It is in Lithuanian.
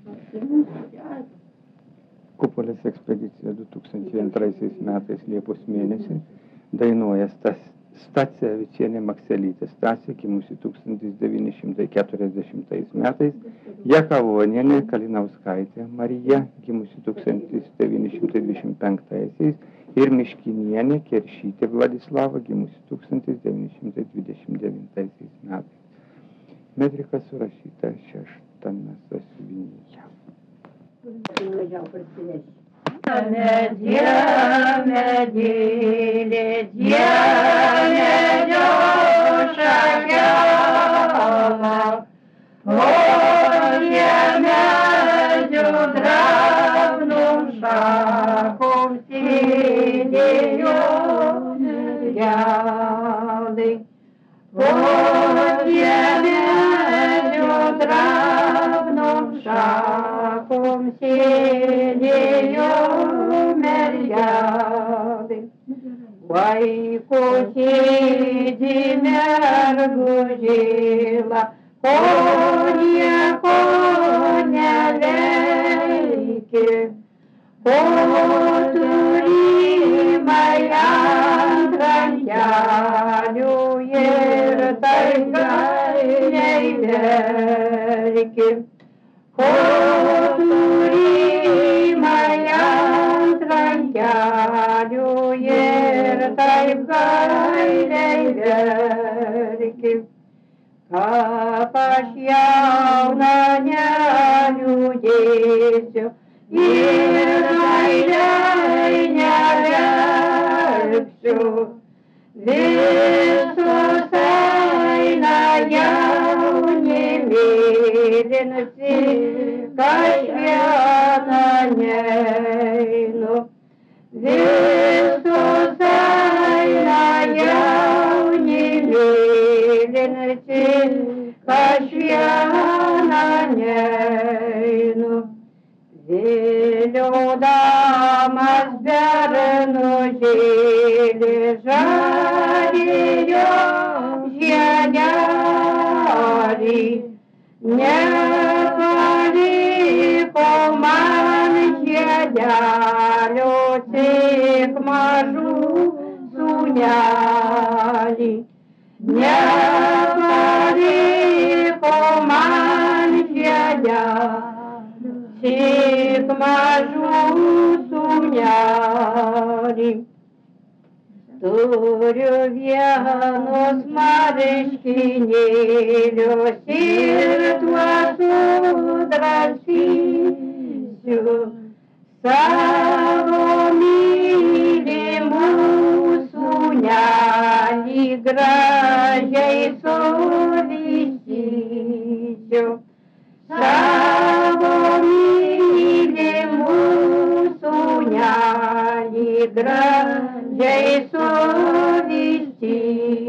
Kupolės ekspedicija 2002 metais Liepos mėnesį dainuoja Stacevičienė Makselytė. Stasė gimusi 1940 metais, Jakavonienė Kalinauskaitė Marija gimusi 1925 ir Miškinienė Keršytė Vladislava gimusi 1929 metais. Metrika surašyta 6 sąsiuvinyje. Vaiko sėdi mergų žila, ko nieko neveiki, ko turimai ant rankelių ir taigai neverki, ko turimai ant rankelių ir taip gailiai verki. Kap aš jauna neliūdėsiu ir gailiai neverksiu. Visos eina jauni mylinsi, aš viena neinu. Visos eina jauni mylinsi, aš viena neinu. Viliodamas bernužėlį žadėjo žiedelį, nepaliko man žiedelio, tik mažų sūnelį. Nepaliko man žiedelio, tik mažų sūnelį. Turiu vienus marškinėlius ir tuos sudraskysiu savo mylimų sūnelį, gražiai suvystysiu. Savo mylimų sūnelį, gražiai suvystysiu.